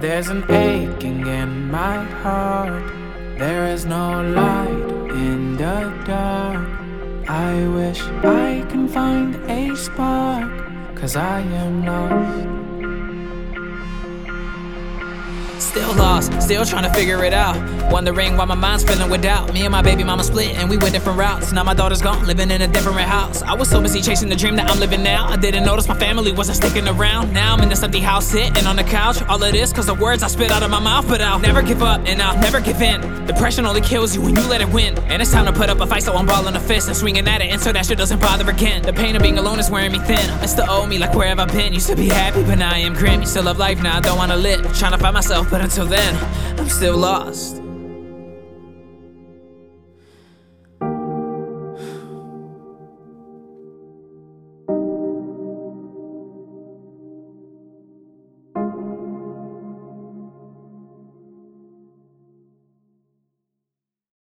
There's an aching in my heart. There is no light in the dark. I wish I can find a spark, 'cause I am lost. Still lost, still trying to figure it out. Wondering why my mind's feeling without. Me and my baby mama split and we went different routes. Now my daughter's gone, living in a different house. I was so busy chasing the dream that I'm living now. I didn't notice my family wasn't sticking around. Now I'm in this empty house sitting on the couch. All of this 'cause the words I spit out of my mouth. But I'll never give up and I'll never give in. Depression only kills you when you let it win. And it's time to put up a fight, so I'm balling a fist and swinging at it, and so that shit doesn't bother again. The pain of being alone is wearing me thin. It's the old me, like where have I been? Used to be happy but now I am grim. Used to love life, now I don't wanna live. Trying to find myself, but until then I'm still lost.